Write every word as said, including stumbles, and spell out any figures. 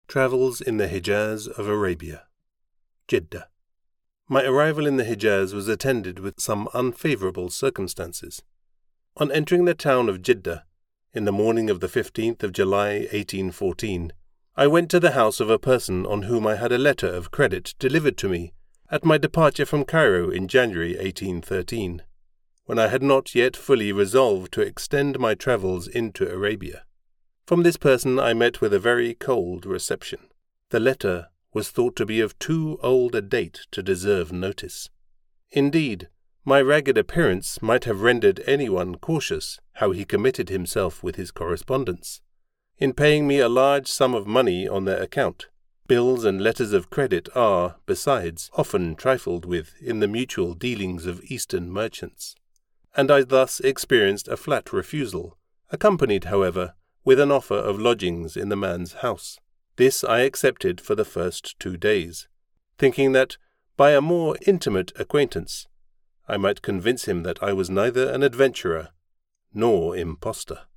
Travels in the Hijaz of Arabia. Jeddah. My arrival in the Hijaz was attended with some unfavourable circumstances. On entering the town of Jeddah, in the morning of the fifteenth of July, eighteen fourteen, I went to the house of a person on whom I had a letter of credit delivered to me at my departure from Cairo in January eighteen thirteen, when I had not yet fully resolved to extend my travels into Arabia. From this person I met with a very cold reception. The letter was thought to be of too old a date to deserve notice. Indeed, my ragged appearance might have rendered anyone cautious how he committed himself with his correspondence. In paying me a large sum of money on their account, bills and letters of credit are, besides, often trifled with in the mutual dealings of Eastern merchants, and I thus experienced a flat refusal, accompanied, however, with an offer of lodgings in the man's house. This I accepted for the first two days, thinking that, by a more intimate acquaintance, I might convince him that I was neither an adventurer nor impostor.